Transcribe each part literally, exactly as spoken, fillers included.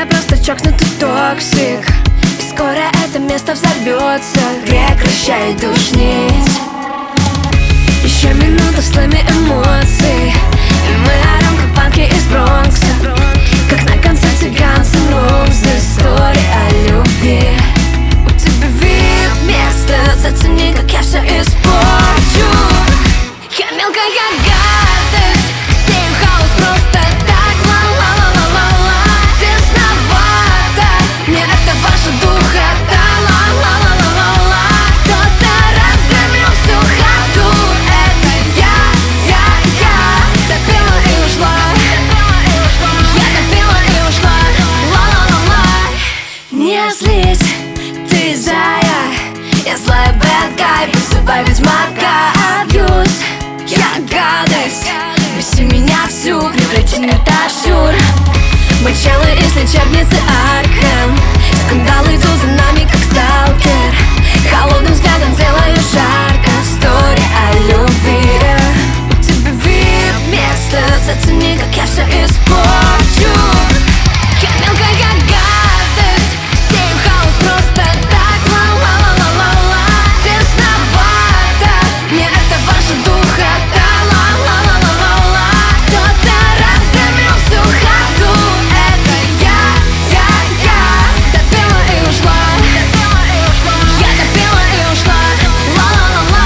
я просто чокнутый токсик, и скоро это место взорвется. Прекращай душнить. Еще минута в слэме эмоций, и мы орем, как панки из Бронкса, как на концерте Guns N' Roses. История о любви. У тебя вип-место, зацени, как я все испорчу. Я мелкая гадость, сею хаос просто так. Ла-ла-ла-ла-ла-ла, тесновато, мне это ваша духота. Ла-ла-ла-ла-ла-ла, кто-то разгромил всю хату. Это я, я, я допила и ушла. Я допила и ушла. Ла-ла-ла-ла. Не злись, ты зая, я злая bad guy, посыпай ведьмака. Абьюз, я гадость, беси меня всю, преврати в этажур. Мы челы из лечебницы Аркхэм, скандалы идут за нами, как сталкер. Холодным взглядом делаю жарко. История о любви. У тебя вип-место, зацени, как я все испорчу. Я мелкая гадость, сею хаос просто так. Ла-ла-ла-ла-ла-ла, тесновато, мне это ваша духота. Ла-ла-ла-ла-ла-ла, кто-то разгромил всю хату. Это я, я, я допила и ушла. Я допила и ушла. Ла-ла-ла-ла.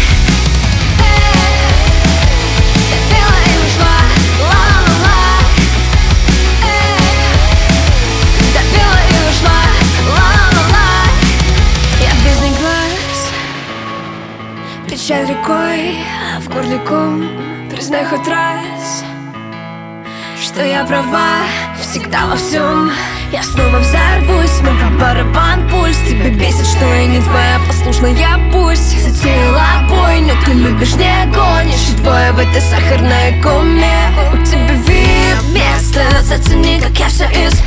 Допила и ушла. Ла-ла-ла-ла. Допила и ушла. Ла-ла-ла-ла. Я в бездне глаз, печаль рекой, а в горле ком. Признай хоть раз, что я права всегда во всем. Я снова взорвусь, мы по барабан пульс. Тебя бесит, что я не твоя послушная, пусть затеяла бой, но ты любишь, не гонишь. И двое в этой сахарной коме. У тебя вип-место, зацени, как я все исполню.